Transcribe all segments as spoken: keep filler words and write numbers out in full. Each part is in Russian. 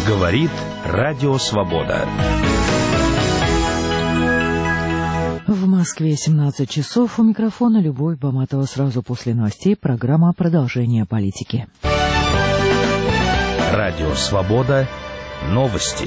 Говорит Радио Свобода. В Москве семнадцать часов. У микрофона Любовь Баматова. Сразу после новостей программа «Продолжение политики». Радио Свобода. Новости.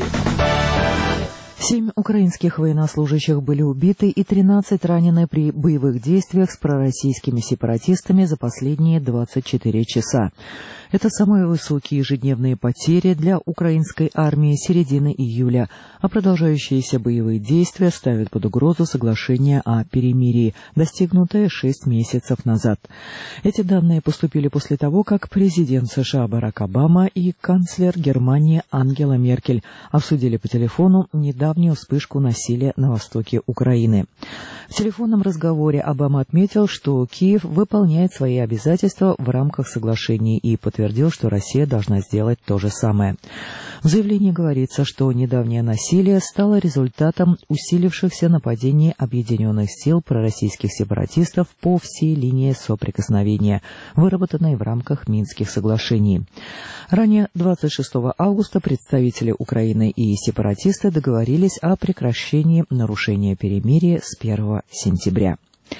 Семь украинских военнослужащих были убиты и тринадцать ранены при боевых действиях с пророссийскими сепаратистами за последние двадцать четыре часа. Это самые высокие ежедневные потери для украинской армии середины июля, а продолжающиеся боевые действия ставят под угрозу соглашение о перемирии, достигнутое шесть месяцев назад. Эти данные поступили после того, как президент США Барак Обама и канцлер Германии Ангела Меркель обсудили по телефону недавнюю вспышку насилия на востоке Украины. В телефонном разговоре Обама отметил, что Киев выполняет свои обязательства в рамках соглашений и подтвердил, что Россия должна сделать то же самое. В заявлении говорится, что недавнее насилие стало результатом усилившихся нападений объединенных сил пророссийских сепаратистов по всей линии соприкосновения, выработанной в рамках Минских соглашений. Ранее, двадцать шестого августа, представители Украины и сепаратисты договорились о прекращении нарушения перемирия с первого сентября.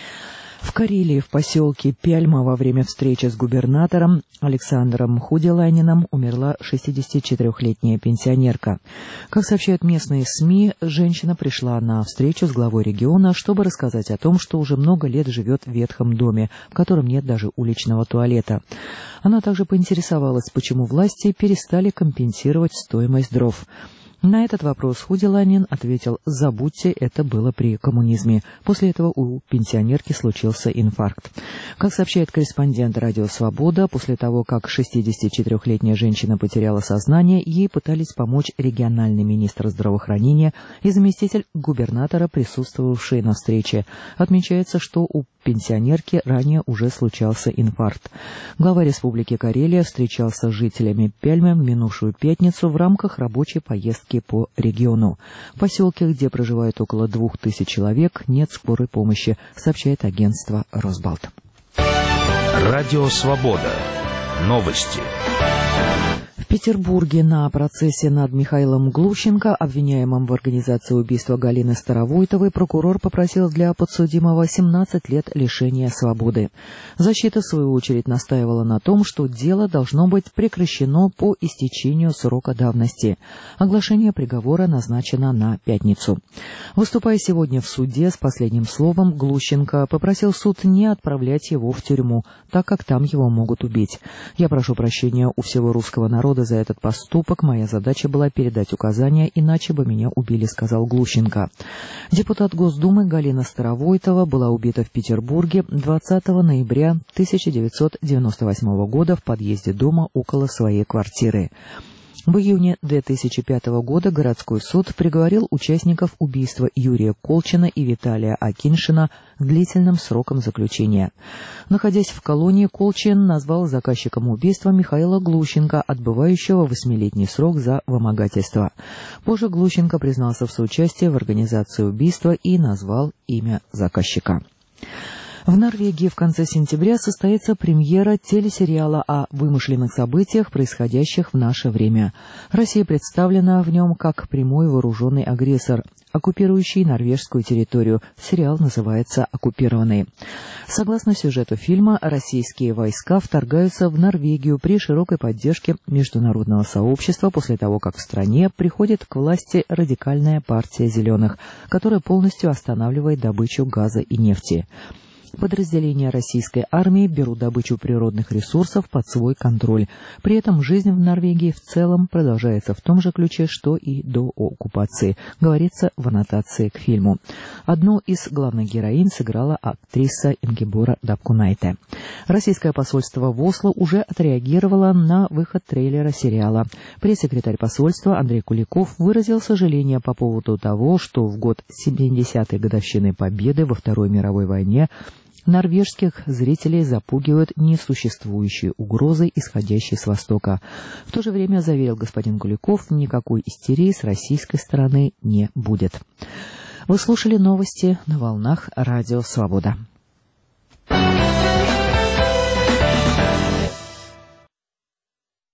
В Карелии, в поселке Пяльма, во время встречи с губернатором Александром Худелайниным умерла шестидесятичетырехлетняя пенсионерка. Как сообщают местные СМИ, женщина пришла на встречу с главой региона, чтобы рассказать о том, что уже много лет живет в ветхом доме, в котором нет даже уличного туалета. Она также поинтересовалась, почему власти перестали компенсировать стоимость дров. На этот вопрос Худелайнин ответил: «Забудьте, это было при коммунизме». После этого у пенсионерки случился инфаркт. Как сообщает корреспондент «Радио Свобода», после того, как шестидесятичетырехлетняя женщина потеряла сознание, ей пытались помочь региональный министр здравоохранения и заместитель губернатора, присутствовавшие на встрече. Отмечается, что у пенсионерки ранее уже случался инфаркт. Глава Республики Карелия встречался с жителями Пяльмы в минувшую пятницу в рамках рабочей поездки по региону. В поселке, где проживает около двух тысяч человек, нет скорой помощи, сообщает агентство «Росбалт». Радио Свобода. Новости. В Петербурге на процессе над Михаилом Глущенко, обвиняемым в организации убийства Галины Старовойтовой, прокурор попросил для подсудимого семнадцать лет лишения свободы. Защита, в свою очередь, настаивала на том, что дело должно быть прекращено по истечению срока давности. Оглашение приговора назначено на пятницу. Выступая сегодня в суде с последним словом, Глущенко попросил суд не отправлять его в тюрьму, так как там его могут убить. «Я прошу прощения у всего русского народа за этот поступок. Моя задача была передать указания, иначе бы меня убили», — сказал Глущенко. Депутат Госдумы Галина Старовойтова была убита в Петербурге двадцатого ноября тысяча девятьсот девяносто восьмого года в подъезде дома около своей квартиры. В июне две тысячи пятого года городской суд приговорил участников убийства Юрия Колчина и Виталия Акиншина к длительным срокам заключения. Находясь в колонии, Колчин назвал заказчиком убийства Михаила Глущенко, отбывающего восьмилетний срок за вымогательство. Позже Глущенко признался в соучастии в организации убийства и назвал имя заказчика. В Норвегии в конце сентября состоится премьера телесериала о вымышленных событиях, происходящих в наше время. Россия представлена в нем как прямой вооруженный агрессор, оккупирующий норвежскую территорию. Сериал называется «Оккупированные». Согласно сюжету фильма, российские войска вторгаются в Норвегию при широкой поддержке международного сообщества после того, как в стране приходит к власти радикальная партия «Зеленых», которая полностью останавливает добычу газа и нефти. Подразделения российской армии берут добычу природных ресурсов под свой контроль. При этом жизнь в Норвегии в целом продолжается в том же ключе, что и до оккупации, говорится в аннотации к фильму. Одну из главных героинь сыграла актриса Ингебора Дапкунайте. Российское посольство в Осло уже отреагировало на выход трейлера сериала. Пресс-секретарь посольства Андрей Куликов выразил сожаление по поводу того, что в год семидесятой годовщины Победы во Второй мировой войне норвежских зрителей запугивают несуществующие угрозы, исходящие с Востока. В то же время, заверил господин Куликов, никакой истерии с российской стороны не будет. Вы слушали новости на волнах Радио Свобода.